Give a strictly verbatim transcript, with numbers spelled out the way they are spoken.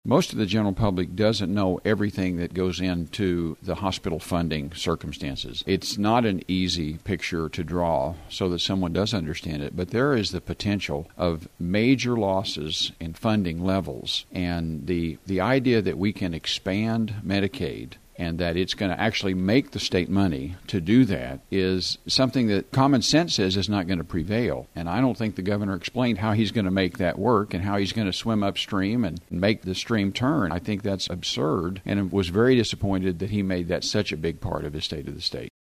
Most of the general public doesn't know everything that goes into the hospital funding circumstances. It's not an easy picture to draw so that someone does understand it, but there is the potential of major losses in funding levels. And the, the idea that we can expand Medicaid and that it's going to actually make the state money to do that is something that common sense says is not going to prevail. And I don't think the governor explained how he's going to make that work and how he's going to swim upstream and make the stream turn. I think that's absurd, and was very disappointed that he made that such a big part of his State of the State.